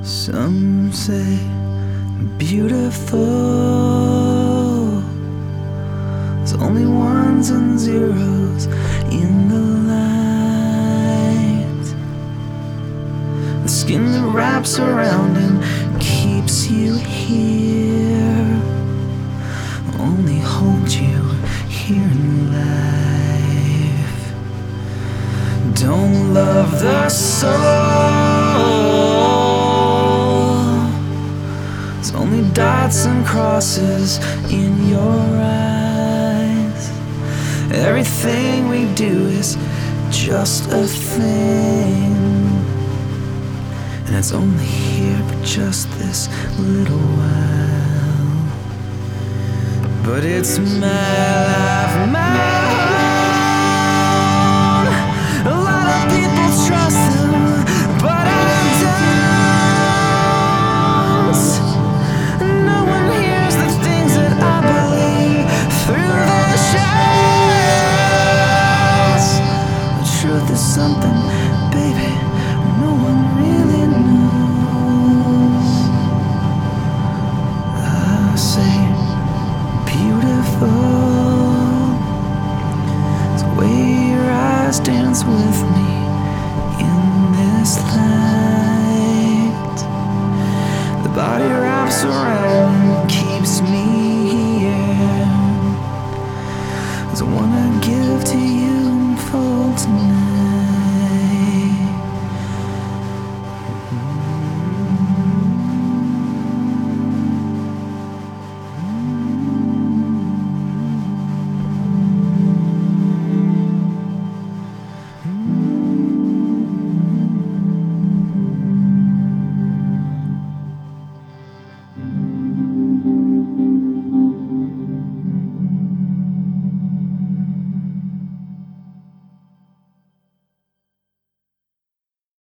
Some say beautiful. There's only ones and zeros in the light. The skin that wraps around and keeps you here only holds you here in life. Don't love the soul. It's only dots and crosses in your eyes. Everything we do is just a thing, and it's only here for just this little while. But it's my life, my own. A lot of people trust them, but I don't. No one hears the things that I believe through the shadows. The truth is something, baby, no one really knows. I say beautiful. It's the way your eyes dance with me in this light. The body wraps around